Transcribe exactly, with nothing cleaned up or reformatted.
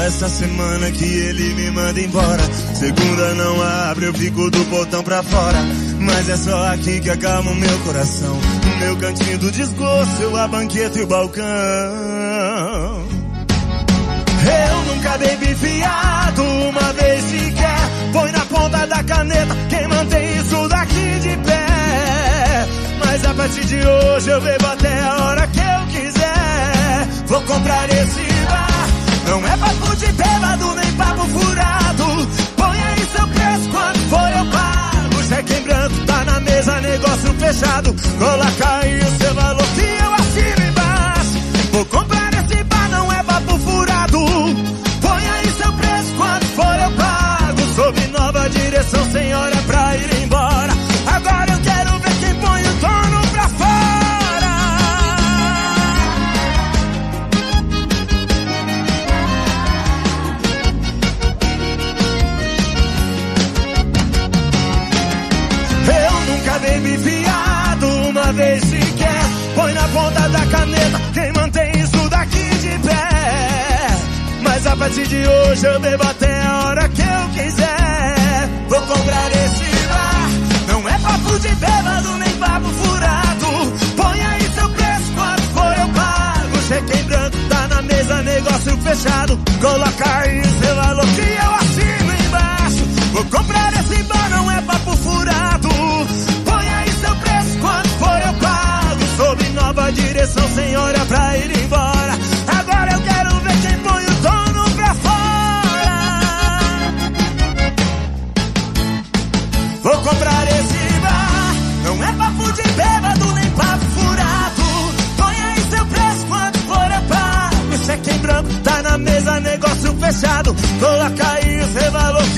essa semana que ele me manda embora. Segunda não abre, eu fico do portão pra fora. Mas é só aqui que acalma o meu coração. O meu cantinho do desgosto, eu a banqueta e o balcão. Eu nunca dei bifiado uma vez sequer. Põe na ponta da caneta quem mantém isso daqui de pé. Mas a partir de hoje eu bebo até a hora que eu quiser. Vou comprar esse bar. Não é papo de bêbado nem papo furado. Põe aí seu preço, quanto for eu pago. Cheque em branco, tá na mesa, negócio fechado. Coloca aí o seu valor que eu assino embaixo. Vou comprar esse bar, não é papo furado. Põe aí seu preço, quanto for eu pago. Sob nova direção, sem hora pra ir embora. Agora eu quero ver quem põe o dono pra fora. Eu nunca dei bifiado uma vez sequer. Põe na ponta da caneta quem mantém isso daqui de pé. Mas a partir de hoje eu bebo até a hora que eu quiser. Vou comprar esse bar. Não é papo de bêbado nem papo furado. Põe aí seu preço, quanto for eu pago. Cheque em branco, tá na mesa, negócio fechado. Coloca aí o seu valor que eu assino embaixo. Vou comprar esse bar, não é papo furado. Põe aí seu preço, quanto for eu pago. Sob nova direção, sem hora pra ir embora. Agora eu quero ver quem põe o dono pra fora. Vou comprar esse bar. Não é papo de bêbado nem papo furado. Põe aí seu preço, quanto for eu pago. Cheque em branco, tá na mesa, negócio fechado. Coloca aí o seu valor